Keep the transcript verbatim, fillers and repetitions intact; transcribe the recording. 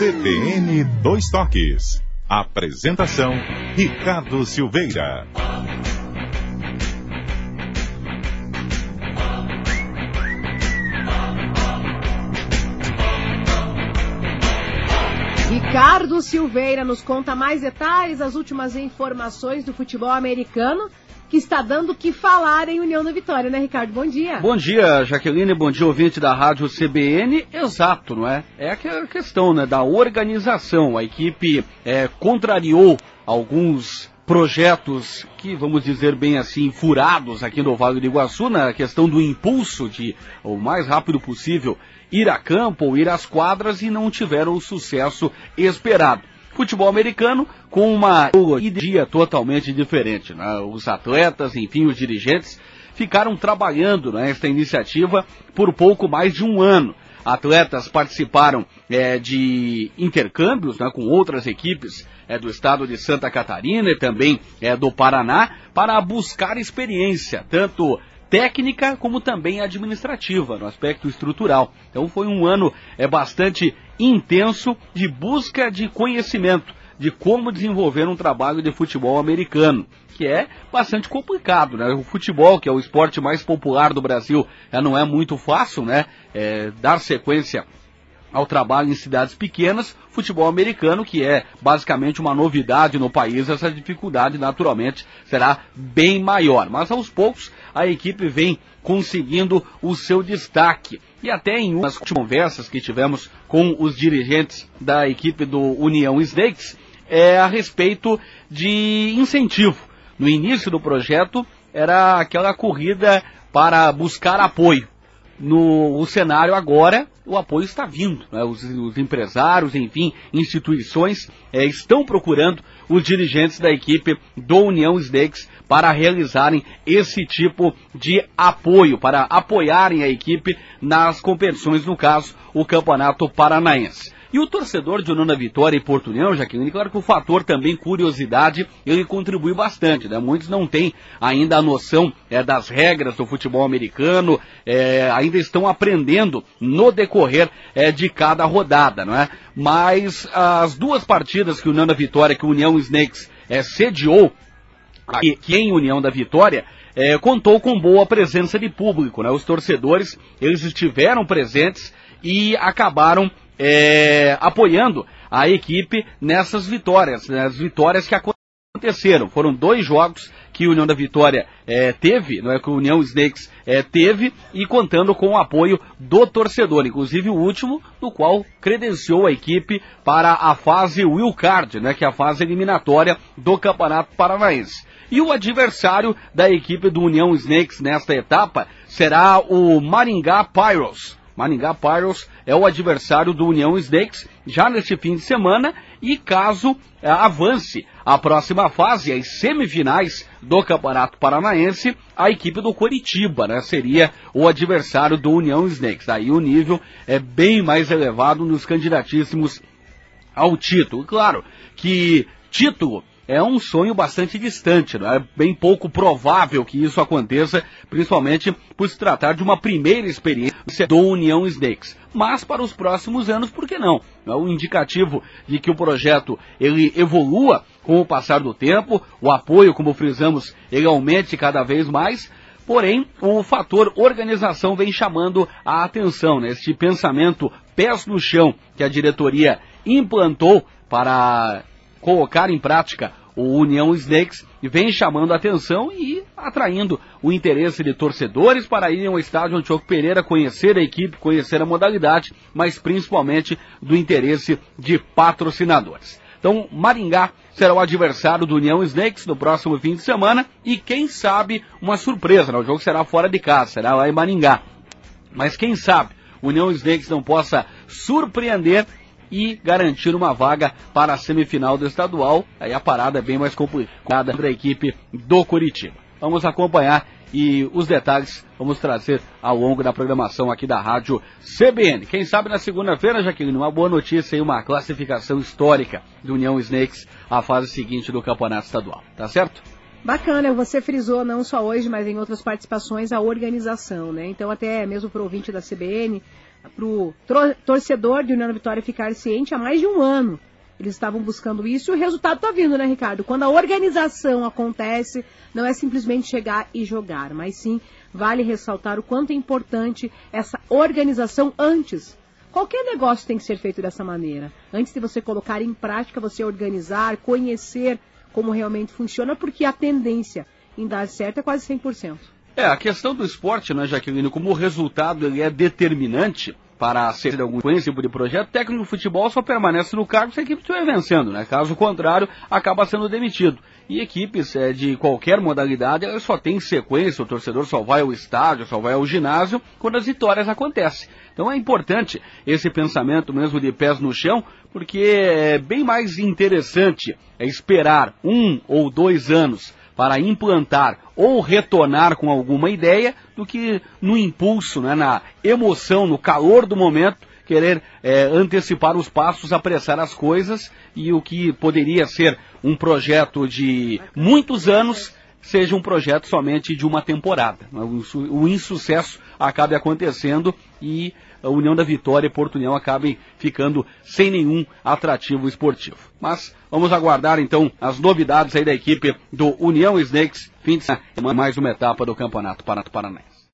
C B N Dois Toques. Apresentação, Ricardo Silveira. Ricardo Silveira nos conta mais detalhes, as últimas informações do futebol americano, que está dando o que falar em União da Vitória, né, Ricardo? Bom dia. Bom dia, Jaqueline, bom dia, ouvinte da Rádio C B N. Exato, não é? É a questão, né, da organização. A equipe é, contrariou alguns projetos que, vamos dizer bem assim, furados aqui no Vale do Iguaçu, na questão do impulso de, o mais rápido possível, ir a campo ou ir às quadras, e não tiveram o sucesso esperado. Futebol americano com uma ideia totalmente diferente, né? Os atletas, enfim, os dirigentes ficaram trabalhando nesta iniciativa por pouco mais de um ano. Atletas participaram é, de intercâmbios, né, com outras equipes é, do estado de Santa Catarina e também é, do Paraná, para buscar experiência, tanto técnica como também administrativa, no aspecto estrutural. Então foi um ano é, bastante intenso de busca de conhecimento, de como desenvolver um trabalho de futebol americano, que é bastante complicado, né? O futebol, que é o esporte mais popular do Brasil, já não é muito fácil, né? É, dar sequência ao trabalho em cidades pequenas. Futebol americano, que é basicamente uma novidade no país, essa dificuldade naturalmente será bem maior. Mas aos poucos a equipe vem conseguindo o seu destaque. E até em umas conversas que tivemos com os dirigentes da equipe do União Snakes, é a respeito de incentivo. No início do projeto era aquela corrida para buscar apoio. No o cenário agora, o apoio está vindo, né? os, os empresários, enfim, instituições é, estão procurando os dirigentes da equipe do União Snakes para realizarem esse tipo de apoio, para apoiarem a equipe nas competições, no caso, o Campeonato Paranaense. E o torcedor de União da Vitória e Porto União, Jaqueline, claro que o fator também curiosidade, ele contribui bastante, né? Muitos não têm ainda a noção é, das regras do futebol americano, é, ainda estão aprendendo no decorrer é, de cada rodada, não é? Mas as duas partidas que o União da Vitória, que o União Snakes é, sediou, aqui, que em União da Vitória, é, contou com boa presença de público, né? Os torcedores, eles estiveram presentes e acabaram É, apoiando a equipe nessas vitórias, nas vitórias que aconteceram. Foram dois jogos que a União da Vitória é, teve, não é, que o União Snakes é, teve, e contando com o apoio do torcedor, inclusive o último, do qual credenciou a equipe para a fase Wild Card, né, que é a fase eliminatória do Campeonato Paranaense. E o adversário da equipe do União Snakes nesta etapa será o Maringá Pirates. Maringá Pirates é o adversário do União Snakes já neste fim de semana, e caso é, avance a próxima fase, as semifinais do Campeonato Paranaense, a equipe do Coritiba, né, seria o adversário do União Snakes. Daí o nível é bem mais elevado nos candidatíssimos ao título. Claro que título é um sonho bastante distante, não é bem pouco provável que isso aconteça, principalmente por se tratar de uma primeira experiência do União Snakes. Mas para os próximos anos, por que não? É um indicativo de que o projeto ele evolua com o passar do tempo, o apoio, como frisamos, ele aumente cada vez mais. Porém, o fator organização vem chamando a atenção, né? Este pensamento pés no chão que a diretoria implantou para colocar em prática o União Snakes vem chamando a atenção e atraindo o interesse de torcedores para irem ao estádio Antioco Pereira, conhecer a equipe, conhecer a modalidade, mas principalmente do interesse de patrocinadores. Então, Maringá será o adversário do União Snakes no próximo fim de semana, e quem sabe uma surpresa, né? O jogo será fora de casa, será lá em Maringá. Mas quem sabe o União Snakes não possa surpreender e garantir uma vaga para a semifinal do estadual. Aí a parada é bem mais complicada para a equipe do Coritiba. Vamos acompanhar e os detalhes vamos trazer ao longo da programação aqui da Rádio C B N. Quem sabe na segunda-feira, Jaqueline, uma boa notícia e uma classificação histórica do União Snakes à fase seguinte do Campeonato Estadual. Tá certo? Bacana, você frisou não só hoje, mas em outras participações, a organização, né? Então até mesmo para o ouvinte da C B N, para o torcedor de União da Vitória ficar ciente há mais de um ano. Eles estavam buscando isso e o resultado está vindo, né, Ricardo? Quando a organização acontece, não é simplesmente chegar e jogar, mas sim vale ressaltar o quanto é importante essa organização antes. Qualquer negócio tem que ser feito dessa maneira. Antes de você colocar em prática, você organizar, conhecer como realmente funciona, porque a tendência em dar certo é quase cem por cento. É, a questão do esporte, né, Jaqueline, como o resultado ele é determinante para ser de algum tipo de projeto, o técnico de futebol só permanece no cargo se a equipe estiver vencendo, né? Caso contrário, acaba sendo demitido. E equipes é, de qualquer modalidade, elas só têm sequência, o torcedor só vai ao estádio, só vai ao ginásio quando as vitórias acontecem. Então é importante esse pensamento mesmo de pés no chão, porque é bem mais interessante é esperar um ou dois anos para implantar ou retornar com alguma ideia, do que no impulso, né, na emoção, no calor do momento, querer é, antecipar os passos, apressar as coisas, e o que poderia ser um projeto de muitos anos, seja um projeto somente de uma temporada. O insucesso acabe acontecendo e a União da Vitória e Porto União acabem ficando sem nenhum atrativo esportivo. Mas vamos aguardar então as novidades aí da equipe do União Snakes, fim de semana, mais uma etapa do Campeonato Paranaense.